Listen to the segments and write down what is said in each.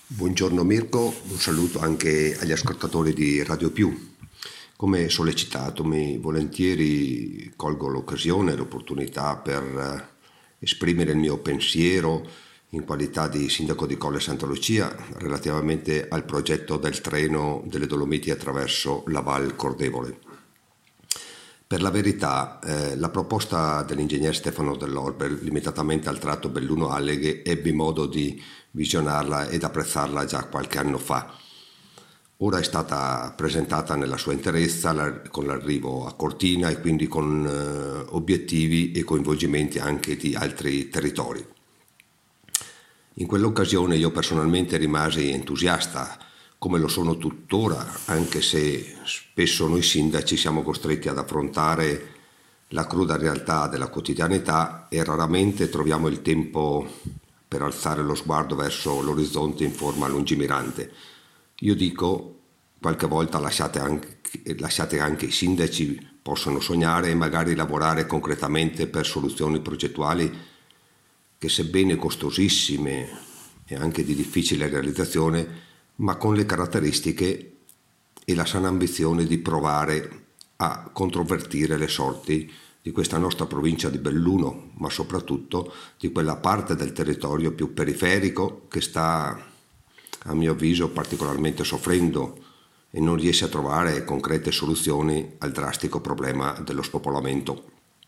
Buongiorno Mirko, un saluto anche agli ascoltatori di Radio Più. Come sollecitatomi, volentieri colgo l'occasione e l'opportunità per esprimere il mio pensiero in qualità di sindaco di Colle Santa Lucia relativamente al progetto del treno delle Dolomiti attraverso la Val Cordevole. Per la verità, la proposta dell'ingegner Stefano Dell'Orber, limitatamente al tratto Belluno-Alleghe, ebbi modo di visionarla ed apprezzarla già qualche anno fa. Ora è stata presentata nella sua interezza con l'arrivo a Cortina e quindi con obiettivi e coinvolgimenti anche di altri territori. In quell'occasione io personalmente rimasi entusiasta, come lo sono tuttora, anche se spesso noi sindaci siamo costretti ad affrontare la cruda realtà della quotidianità e raramente troviamo il tempo per alzare lo sguardo verso l'orizzonte in forma lungimirante. Io dico, qualche volta lasciate anche i sindaci possano sognare e magari lavorare concretamente per soluzioni progettuali che, sebbene costosissime e anche di difficile realizzazione, ma con le caratteristiche e la sana ambizione di provare a controvertire le sorti di questa nostra provincia di Belluno, ma soprattutto di quella parte del territorio più periferico che sta, a mio avviso, particolarmente soffrendo e non riesce a trovare concrete soluzioni al drastico problema dello spopolamento.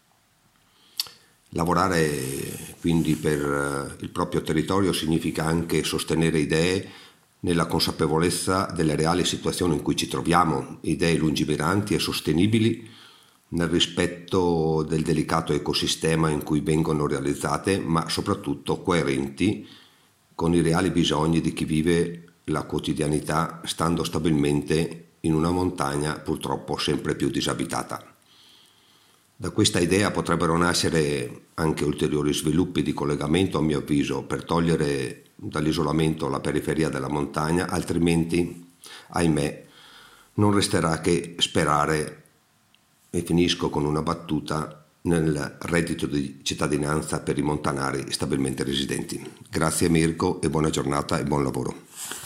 Lavorare quindi per il proprio territorio significa anche sostenere idee nella consapevolezza delle reali situazioni in cui ci troviamo, idee lungimiranti e sostenibili nel rispetto del delicato ecosistema in cui vengono realizzate, ma soprattutto coerenti con i reali bisogni di chi vive la quotidianità stando stabilmente in una montagna purtroppo sempre più disabitata. Da questa idea potrebbero nascere anche ulteriori sviluppi di collegamento, a mio avviso, per togliere dall'isolamento la periferia della montagna, altrimenti, ahimè, non resterà che sperare, e finisco con una battuta, nel reddito di cittadinanza per i montanari stabilmente residenti. Grazie Mirko e buona giornata e buon lavoro.